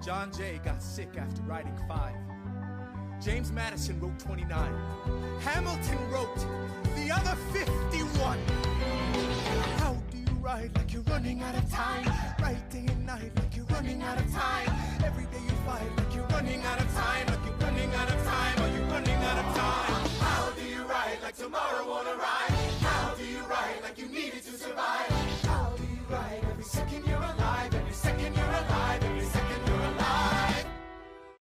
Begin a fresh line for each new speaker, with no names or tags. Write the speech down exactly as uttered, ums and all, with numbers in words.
John Jay got sick after writing five. James Madison wrote twenty-nine. Hamilton wrote the other fifty-one. How do you write like you're running out of time? Write day and night like you're running out of time. Every day you fight like you're running out of